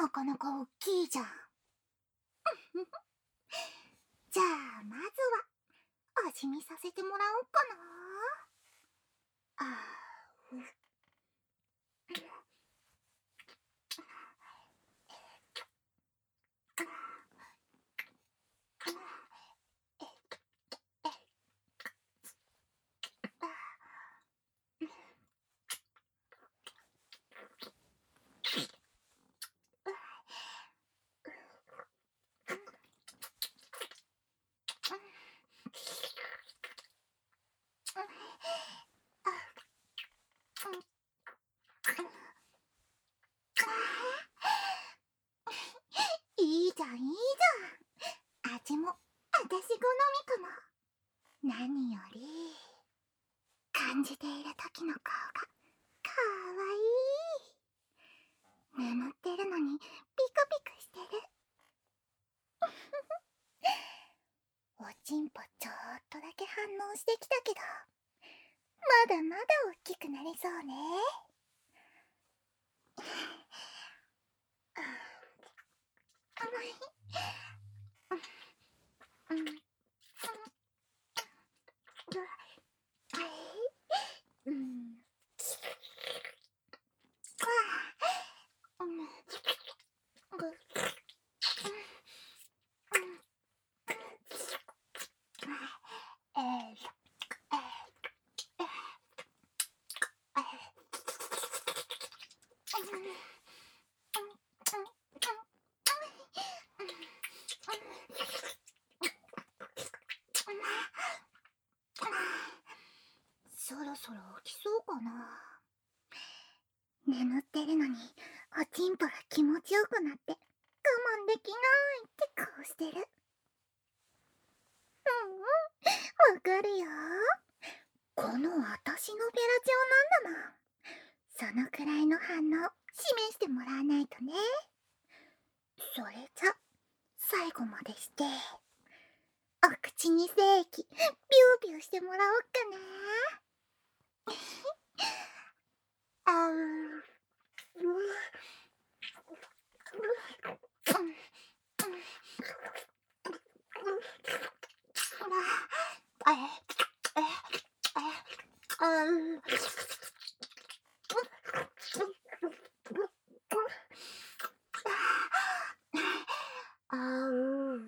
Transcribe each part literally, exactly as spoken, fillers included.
なかなかおっきいじゃん。じゃあまずは味見させてもらおうかな。あーういいじゃんいいじゃん。味もあたし好みかも。何より感じている時の顔がかわいい。眠ってるのにピクピクしてる。おちんぽちょっとだけ反応してきたけど、まだまだ大きくなりそうね。そろそろ起きそうかな。眠ってるのにおちんぽが気持ちよくなって我慢できないって顔してる。うんうん、わかるよ。このあたしのベラジオなんだもん。そのくらいの反応示してもらわないとね。それじゃ最後までしてお口に精液ビュービューしてもらおうかな。あううあええあうあう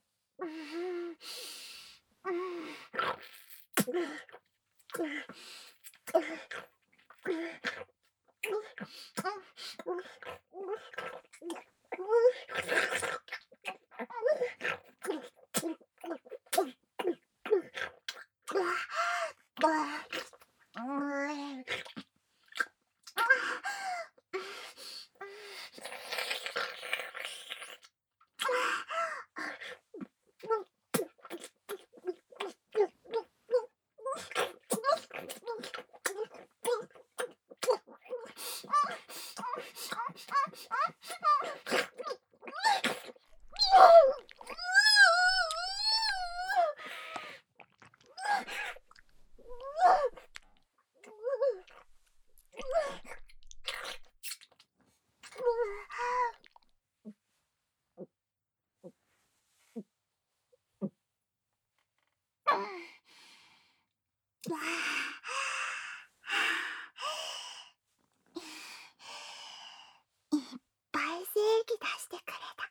いっぱい精液出してくれた。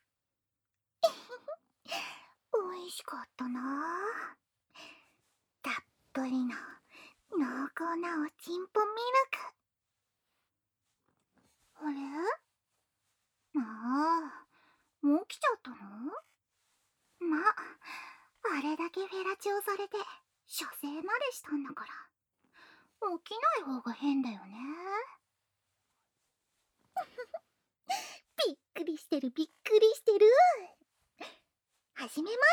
おいしかったな。たっぷりの濃厚なおちんぽミルク。あれ？ああ、もう来ちゃったの？まあ、あれだけフェラチオされて射精までしたんだから起きない方が変だよね。びっくりしてるびっくりしてる。はじめまして。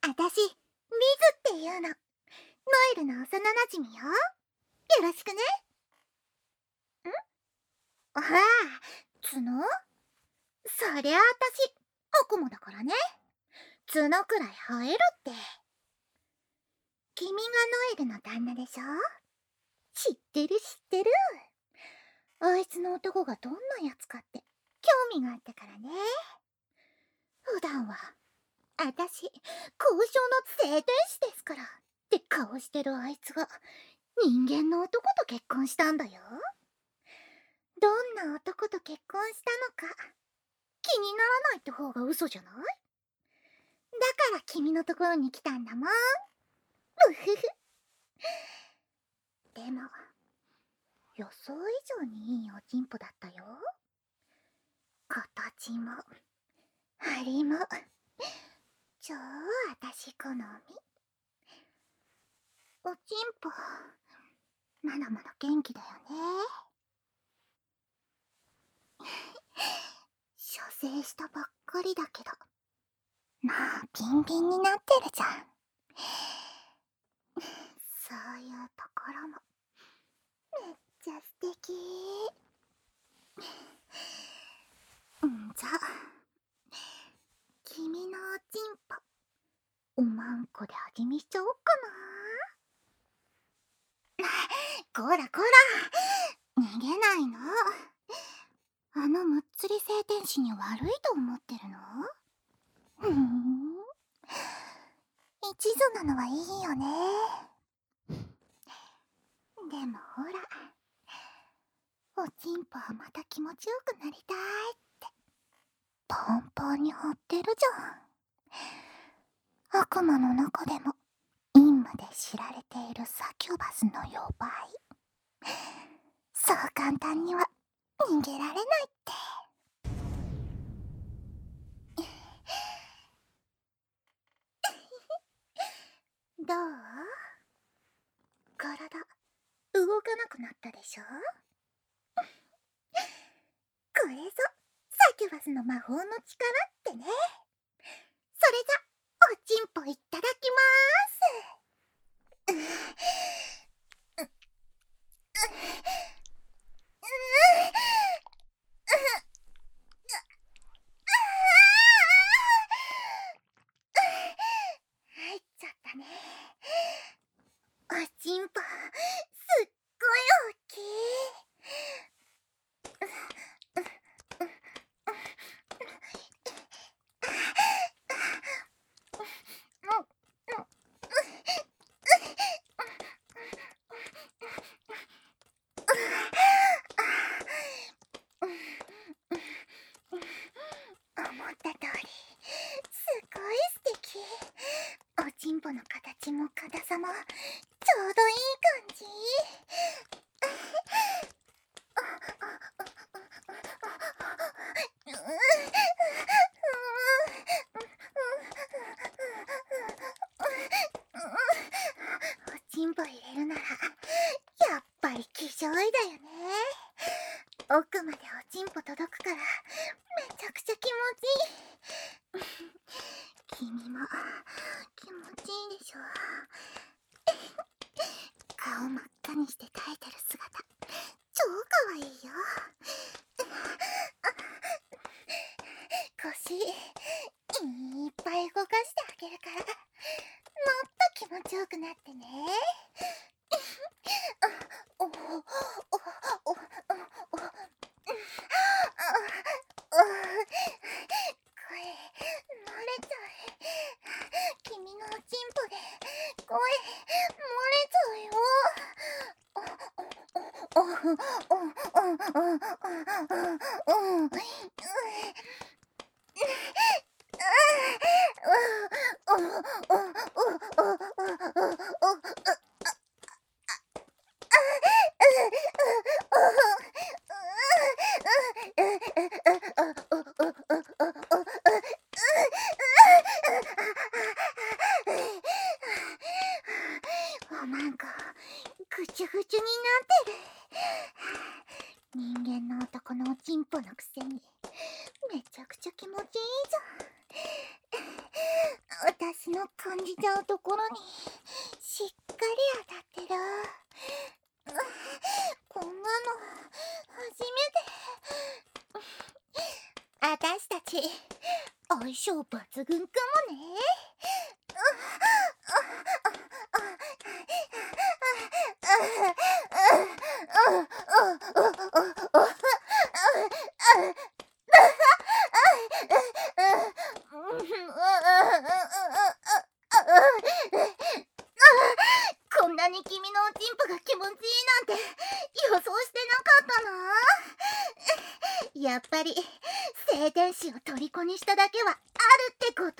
あたし、リズっていうの。ノエルの幼馴染よ。よろしくね。ん？ああ、角？そりゃあたし、アクモだからね。角くらい生えるって。君がノエルの旦那でしょ？知ってる知ってる。あいつの男がどんなやつかって興味があったからね。普段はあたし交渉の聖天使ですからって顔してるあいつが人間の男と結婚したんだよ。どんな男と結婚したのか気にならないって方が嘘じゃない？だから君のところに来たんだもん。うふふ。でも予想以上にいいおちんぽだったよ。形も張りも超あたし好み。おちんぽまだまだ元気だよね。射精したばっかりだけどまあビンビンになってるじゃん。そういうところもめっちゃ素敵。んじゃ君のおちんぽおまんこで味見しちゃおうかな。こらこら逃げないの。あのむっつり聖天使に悪いと思ってるの？ふん、一途なのはいいよね。でもほらおちんぽはまた気持ちよくなりたいってポンポンに張ってるじゃん。悪魔の中でも陰夢で知られているサキュバスの呼ばい。そう簡単には逃げられないって。どう？体動かなくなったでしょ？これぞサキュバスの魔法の力ってね。それじゃおちんぽいただきまーす。入っちゃったね。おちんぽすっごい大きい。思った通りすごい素敵。おちんぽの形も硬さもちょうどいい感じ。おちんぽ入れるならやっぱり気性いだよね。奥までおちんぽ届くからめちゃくちゃ気持ちいい。君も気持ちいいでしょ。顔真っ赤にして耐えてる姿超かわいいよ。腰いっぱい動かしてあげるからもっと気持ちよくなってね。おおおおおお声漏れちゃう。君のおちんぽで声漏れちゃうよ。おまんこぐちゅぐちゅになってる。人間の男のおちんぽのくせにめちゃくちゃ気持ちいいじゃん。私の感じちゃうところにしっかり当たってる。こんなの初めて。私たち相性抜群かもね。 やっぱり聖天使を虜にしただけはあるってこと？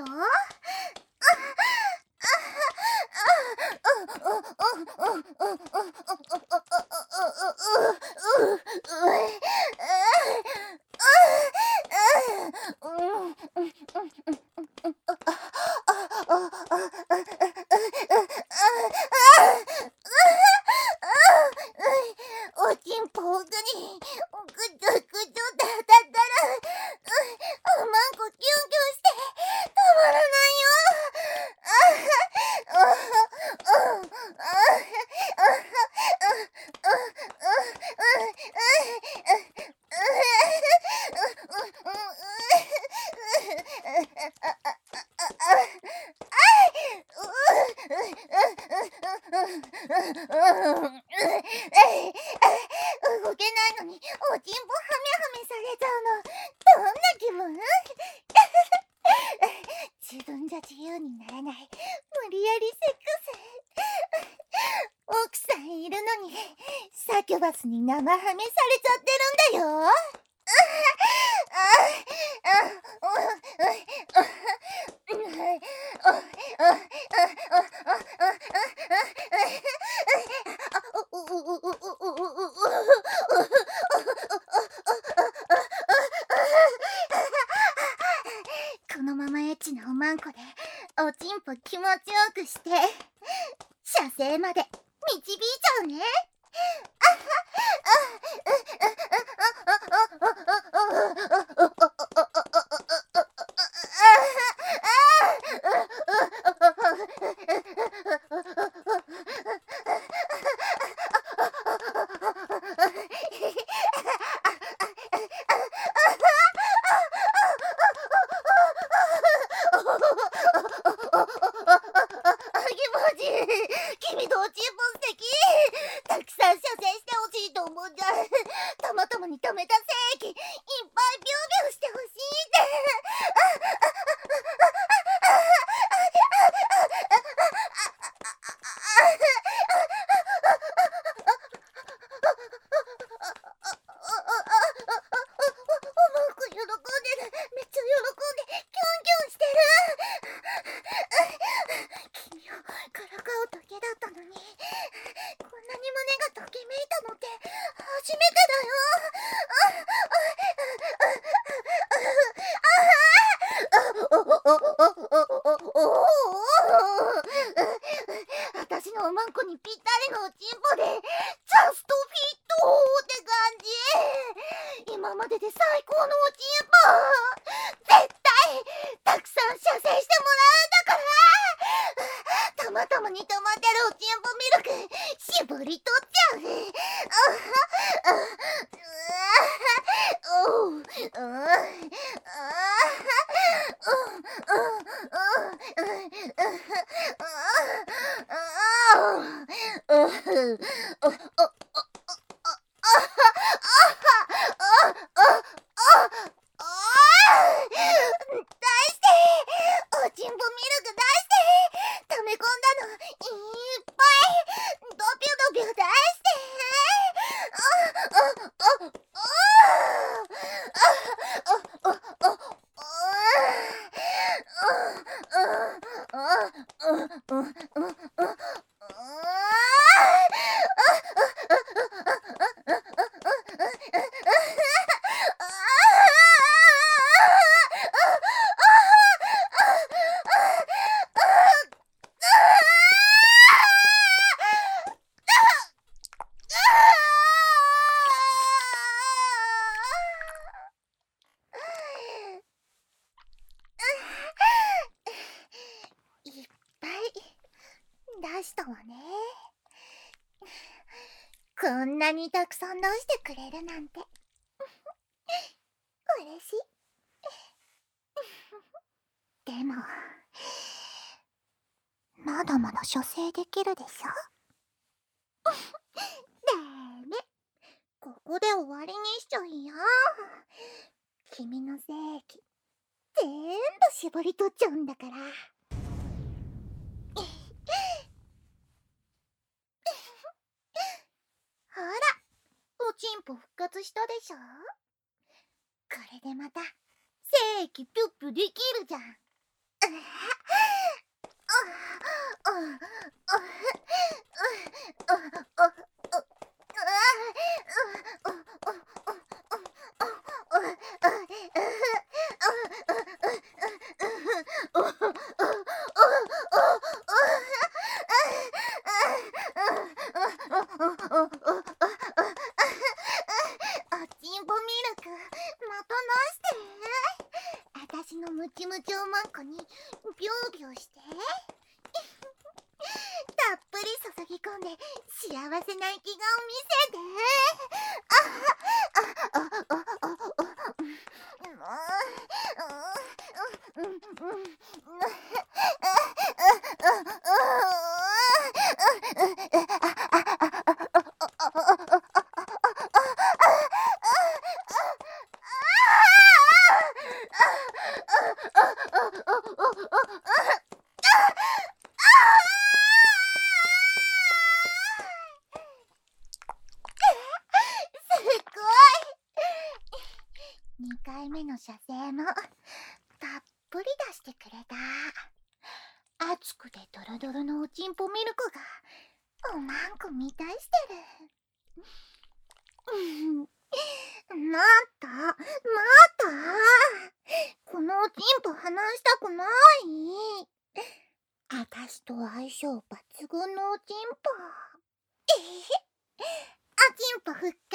おちんぽ奥にぐちょぐちょって当たったら、おまんこキュンキュンしてたまらないよ。動けないのにおちんぽハメハメされちゃうの、どんな気分？自分じゃ自由にならない無理やりセックス。奥さんいるのにサキュバスに生ハメされちゃってるんだよ。このままエッチなおまんこでおちんぽ気持ちよくして射精まで導いちゃうね。君とおちんぽ素敵。たくさん射精してほしいと思うじゃん。たまたまに溜めた精液いっぱいビュービューしてほしいって。喜んでる。めっちゃ喜んでキュンキュンしてる。君はからかうだけだったのに、こんなに胸がときめいたのって初めてだよ。私のおまんこにぴったりのおちんぽでジャストフィットって感じ。今までで最高のおちんぽ。絶対たくさん射精してもらうんだから。たまたまに溜まってるおちんぽミルク絞り取っちゃう。おちんぽミルク出して。溜め込んだのいっぱいドピュドピュ出して。いっぱい出したわね。こんなにたくさん出してくれるなんて嬉しい。でもまだまだ射精できるでしょ。ダメ、ここで終わりにしちゃいや。君の精液全部絞り取っちゃうんだから。ほら、おちんぽ復活したでしょ。 れでまた正規ピュップできるじゃん。私のムチムチおまんこにビュービューしてたっぷり注ぎ込んで幸せな生き顔見せて。あああああにかいめの射精もたっぷり出してくれた。熱くてドロドロのおちんぽミルクがおまんこ満たしてる。もっともっとこのおちんぽ離したくない。あたしと相性抜群のおちんぽ。えへおちんぽ復活。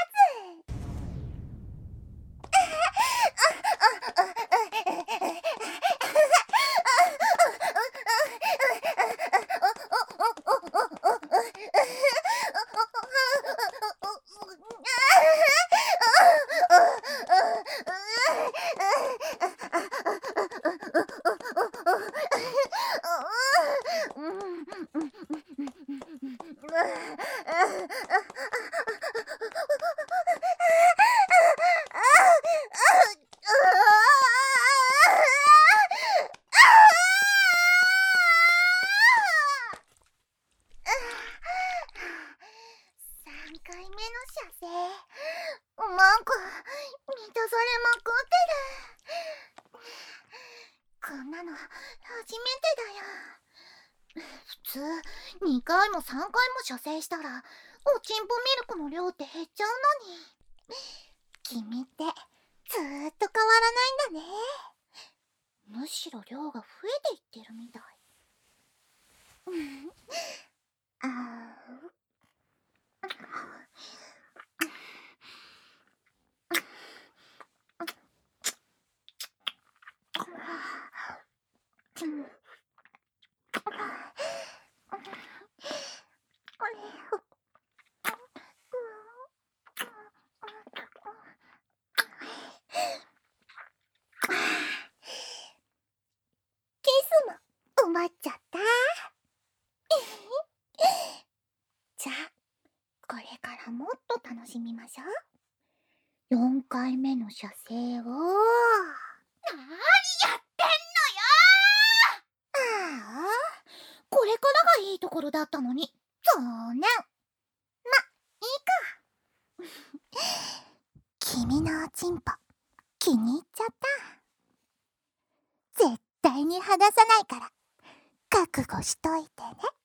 さんかいめの射精、おまんこ満たされまくってる。こんなの初めてだよ。普通にかいもさんかいも射精したらおちんぽミルクの量って減っちゃうのに、君ってずーっと変わらないんだね。むしろ量が増えていってるみたい。あーキスも埋まっちゃった。じゃあこれからもっと楽しみましょう。よんかいめの射精を。なーにやってんのよー。ああ、これからがいいところだったのに残念。ま、いいか。君のおちんぽ気に入っちゃった。絶対に離さないから覚悟しといてね。